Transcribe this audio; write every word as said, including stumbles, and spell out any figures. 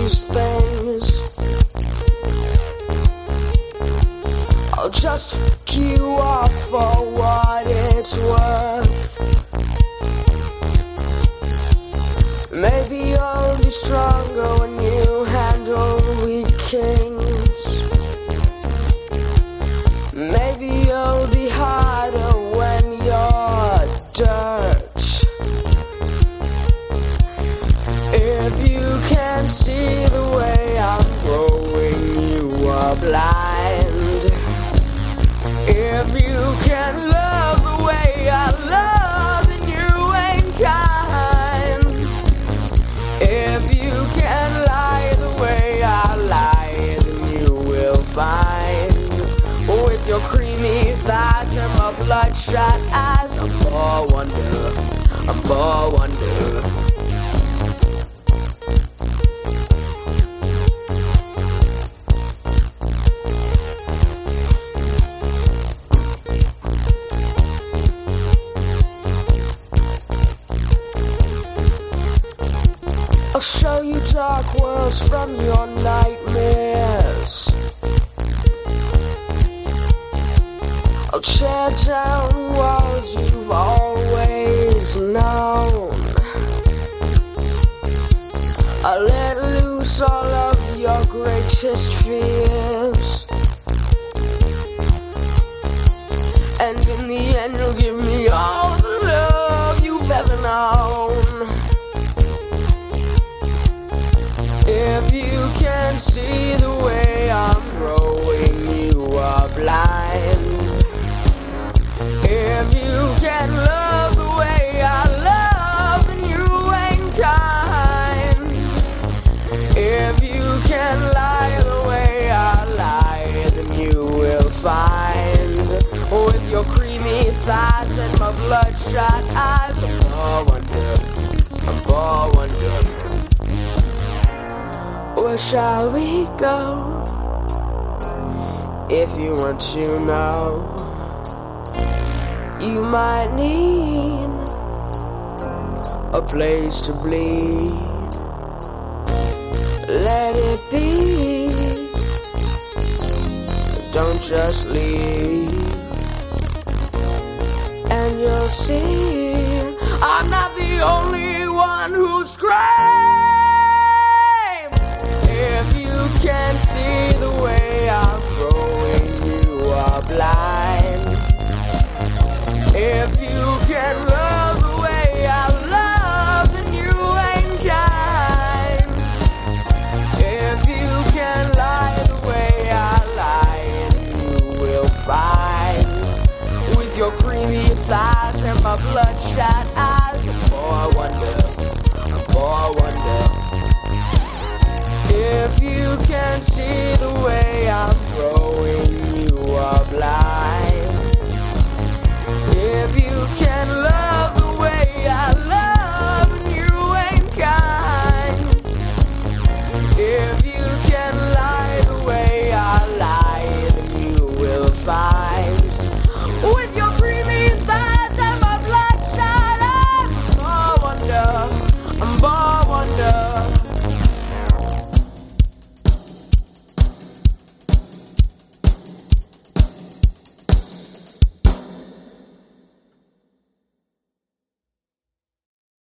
these things. I'll just fuck you off for what it's worth. Maybe you'll be stronger when you handle weak kings. Maybe you'll be harder when you're dirt. If you can't see the way I'm growing, you are blind. If you can't love the way I love, then you ain't kind. If you can't lie the way I lie, then you will find. With your creamy thighs and my bloodshot eyes, I'm poor wonder, I'm poor wonder. I'll show you dark worlds from your nightmares. I'll tear down walls you've always known. I'll let loose all of your greatest fears. And in the end you'll give me all the love you've ever known. If you can't see the way I'm growing, you are blind. If you can't love the way I love, then you ain't kind. If you can't lie the way I lie, then you will find. With your creamy thighs and my bloodshot eyes, I'm poor wonder, I'm poor wonder. Where shall we go? If you want to know, you might need a place to bleed. Let it be, don't just leave. And you'll see, I'm not the only one who screams. If you can't see the way I'm growing, you are blind. If you can't love the way I love, then you ain't kind. If you can't lie the way I lie, then you will find. With your creamy thighs and my bloodshot eyes, I'm poor wonder, I'm poor wonder. If you can't see the way I'm growing,